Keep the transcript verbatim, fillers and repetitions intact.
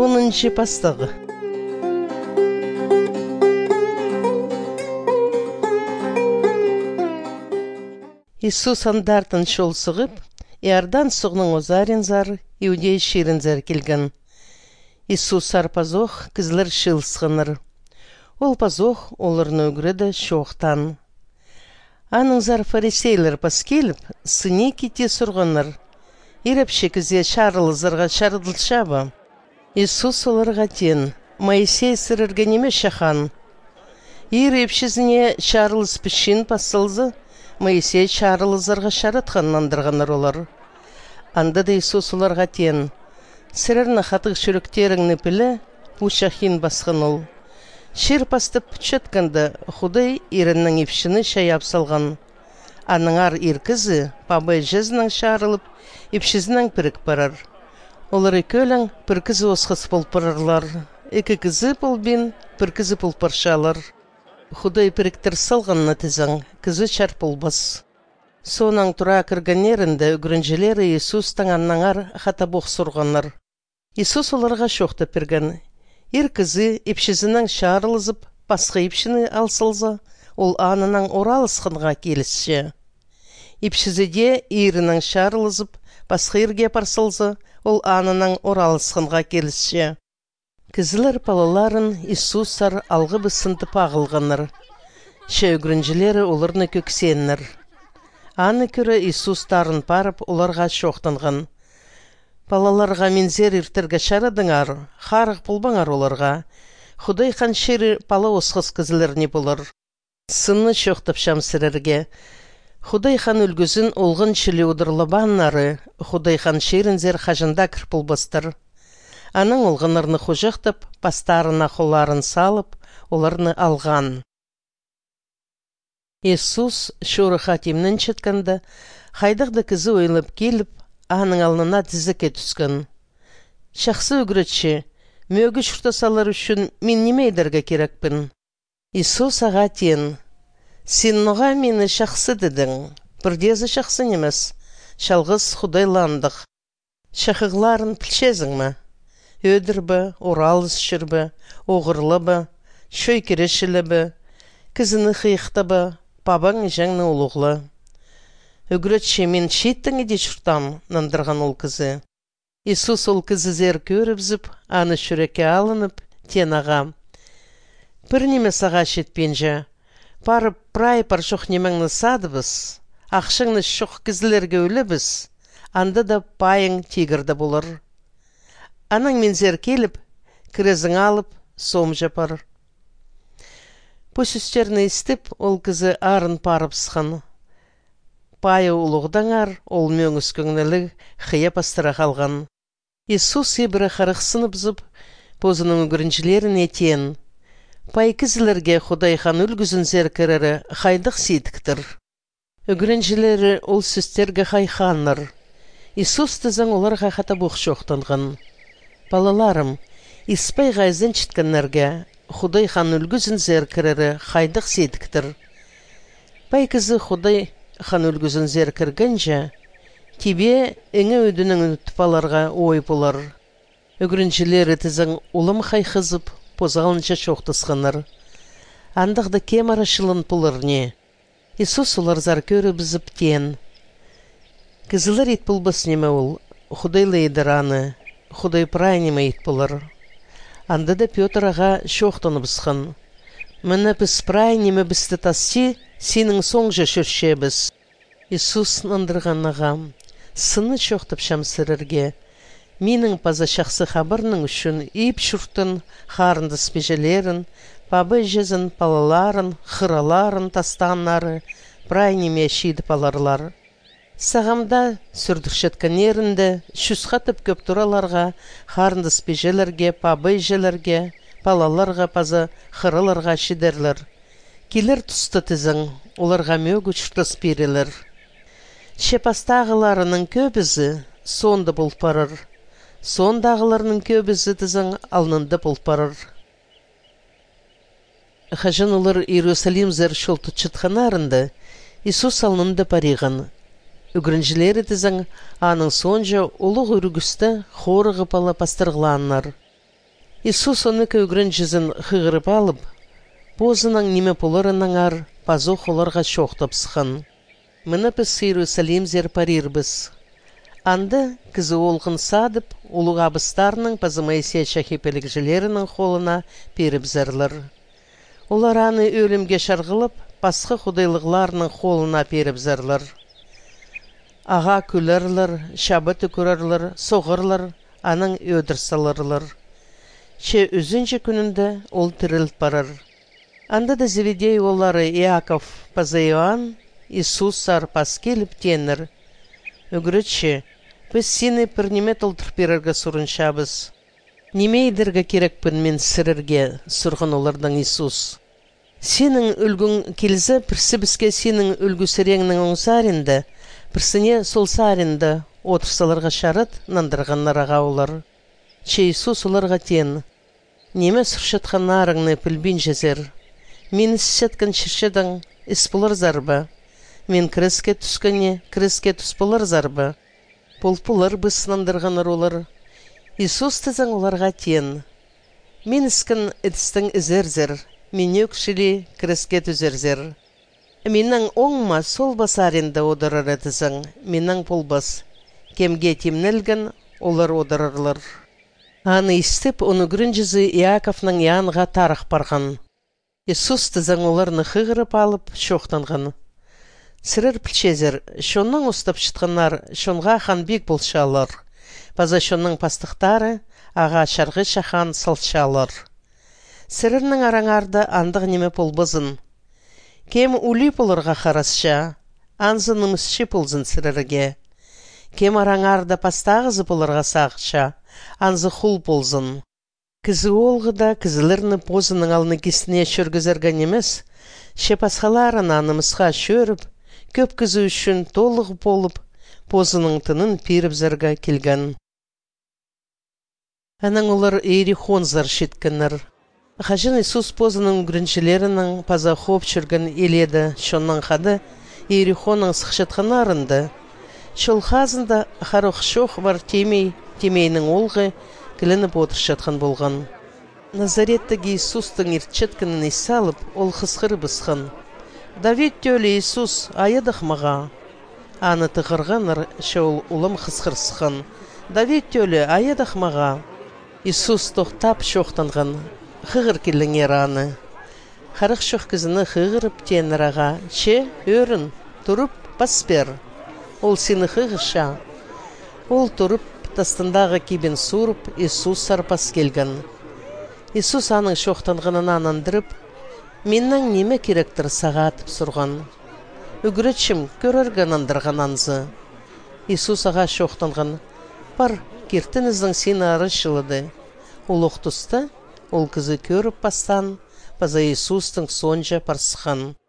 онынчы пастығы. Иисус андартын шол сығып, Иордан суғның озарин зар, Иудей ширин зар келген. Иисус сар пазох, кізлер шыл сғыныр. Ол пазох олырны өгіреді шоқтан. Аның зар фарисейлер пас келіп, сыне кете сұрғыныр. Ирепші кізе шарылы зарға шарылшабы. Иисус оларға тен, Моисей сырырға неме шахан. Ирепшізіне шарылыс пішін пасылзы, Моисей шарылы зарға шаратқаннандырғаныр олар. Анда да Иисус оларға тен, сірірні қатық шүріктеріңні пілі, пушахин басқын ол. Шер пастып пүчетканды Худай иріннің епшіні шайап салған. Аныңар иркізі пабай жезінің шарылып, епшізінің пірік барар. Олар екөлің піркізі осқыз пұлпырарлар. Екі кізі пұлбен піркізі пұлпыршалар. Худай піріктір салғанны тізің, кізі чар пұлбас. Сонан тұра кіргенерінде үгірінжелері Иисустың аннаңар хатабоқ сұрғаныр. Иисус оларға шоқты пірген. Ир кізі епшізінің шарылызып, басқа епшіні алсылза, ол анының оралысқынға келісші. Епшізіде ирінің шарылызып, басқа ирге парсылза, ол анының оралысқынға келісші. Кізілер палаларын Иисусар алғы бісінті пағылғаныр. Ше үгірінжілері оларны көксенір. Аны көрі Иисус тарын парып оларға шоқтынған. Балаларға мензер иртірге шарадыңар, қарық бұлбаңар оларға. Худай қан шері пала осқыз кізілеріне болыр. Сынны шоқтып шамсырерге. Худай хан үлгізін олғын шілі удырлыбаннары, Худай хан шерінзер қажында кірпілбастыр. Аның олғынырны хұжықтып, пастарына қоларын салып, оларны алған. Иисус шоры хатимнің четканды, қайдықты кізі ойлып келіп, аның алнына тізіке түскен. Шақсы үгіретші, мөгі шұртасалар үшін мен немейдерге керекпін. Иисус аға тен, сен ноға мені шақсы дедің, бірдезі шақсы немес, шалғыз Худайландық. Шақығларын пілшезің ма? Өдір бі, оралыз шыр бі, оғырлы бі, шөй керешілі бі, кізіні қиықты бі, бабаң жәңні олуғлы. Үгіретші мен шеттің еде шұртам, нандырған ол кізі. Иисус ол кізі зер көріпзіп, аны шүреке алынып, тен аға. Бір неме саға шетпенжі, парып прай пар шоқ немеңні садыбыз, ақшыңны шоқ кізілерге өлі біз, анда да пайың тегірді болыр. Аның мен зер келіп, кірезің алып, сом жапар. Пөсістерні істіп, ол кізі арын парып сқан. Пайы ұлығдаңар, ол мөңіз көңнілі қия пастыра қалған. Иисус ебірі қарықсынып зып, позының үгірінжілерін етен. Пай кізілерге Худай хан үлгізін зеркерері қайдық сейдіктір. Үгірінжілері ол сөстерге қайханыр. Иисус тізің оларға қата бұқ шоқтанған. Балаларым, испай ғайзын чіткенлерге Худай хан үлгізін зеркерері қайдық сейдіктір. Пай кізі Худай хан үлгізін зер кіргенже, тебе әңі өдінің үтіпаларға ой болар. Үгірінжілері тізің ұлым қайқызып, позғалынша шоқтысқаныр. Андағды кем арашылын пұлыр не. Иисус олар зар көрі бізіп тен. Кізілер ет бұлбас неме ол, Худайлы едір аны, Худай прай неме ет бұлыр. Анда да Петр аға шоқтыны бізған. Міні біз прай неме бізді тасси, сенің соңжы шүршебіз. Иисус нандырған ағам, сыны шоқтып шамсырырге. Менің паза шақсы қабырның үшін еп шүрттін, қарынды спежелерін, бабы жезін палаларын, қыраларын, тастанлары, прай неме шейді паларлар. Сағамда сүрдіршеткенерінде шүз қатып көп тұраларға, қарынды спежелерге, бабы желерге, палаларға паза қыраларға шидерлер. Келер тұсты тізің, оларға мөгі шұртыс берілер. Шепастағыларының көбізі сонды бұлпарыр. Сондағыларының көбізі тізің алнынды бұлпарыр. Хажын олар Иерусалим зер шолты чытханарында Иисус алнынды париған. Үгірінжілері тізің аның сонжа олық үргісті хорығы пала пастырғыланнар. Иисус оны көйгірін жүзін хығырып алып, позының неме полырының ар, пазу холарға шоқтапсыған. Мына біз Иерусалим зер парирбіз. Анды кізі олғын садып, улық абыстарының пазы Моисей шахипелікжілерінің қолына періп зәрлір. Олар аны өлімге шарғылып, басқы құдайлығларының қолына періп зәрлір. Аға күлірлір, шабы түкірірлір, соғырлір, аның өдірсалырлыр. Че үзінче күнінде ол тіріліп барыр. Анда да Зеведей олары Иаков, пазы Иоанн, Иисус сарпас келіп тенір. Үгірітші, біз сені бір неме толтырып берерге сұрыншабыз. Неме едерге керекпін мен сірірге, сұрғын олардан Иисус. Сенің үлгің келзі, бірсі бізге сенің үлгісіреңнің оңсарында, бірсіне сол сарында отырсаларға шарыт нандырғанларға олар. Че Иисус оларға тен. Неме сұршатқан нарыңны пілбін жезер. Мен сеткен шыршедің іс болар зарба. Мен креске түскені, креске түс болар зарба. Пол-полар біз нандырғаныр олар. Иисус тізің оларға тен. Мен іскен әдістің ізерзер. Мен өкшілі креске түзерзер. Менің оңма сол басарында одырыр әдізің. Менің полбас. Кемге темнелген олар одырырлар. Аны істіп, оны күрінжізі Иаковның янға тарық барған. Иисус тізің оларны қығырып алып, шоқтанған. Сірір пілчезер, шонның ұстап шытқанар, шонға хан бек болшалар. База шонның пастықтары, аға шарғы шахан салшалар. Сірірнің араңарды андық неме полбызын. Кем улі полырға қарасша, анзынымызші ползын сірірге. Кем араңарды пастағызы полырға сағыша, анзы хул ползын. Кізі олғыда кізілерні позының алыны кесіне шөргізерген емес, шепасқаларын анымызға шөріп, көп кізі үшін толығы болып, позының тынын періп зәргі келген. Әнің олар Иерихон зар шеткенір. Қажын Иисус позының гүріншілерінің паза хоп жүрген еледі, шонның қады Иерихонның сықшетқан арынды. Шол қазында қарық шоқ бар темей, темейнің олғы кілініп отыршатқан болған. Назареттігі Иисустың ертчеткінін исалып, ол қысқыры бысқан. Давид төлі Иисус айыдық маға. Аны тұғырғаныр, шол ұлым қысқырсқан. Давид төлі айыдық маға. Иисус тоқтап шоқтанған, қығыр келің ераны. Қарық шоқ кізіні қығырып тенір аға. Че, өрін, тұрып, баспер. Ол сені қығыша. Ол тұрып, тастындағы кебен сұрып, Иисус сарпас келген. Иисус аның шоқтанғанын анандырып, менің неме керектір сағатып сұрған. Үгіретшім көрерген андырған анзы. Иисус аға шоқтанған, бар, кертініздің сені арышылыды. Ол оқтысты, ол кізі көріп бастан, база Иисустың сонжа парсыған.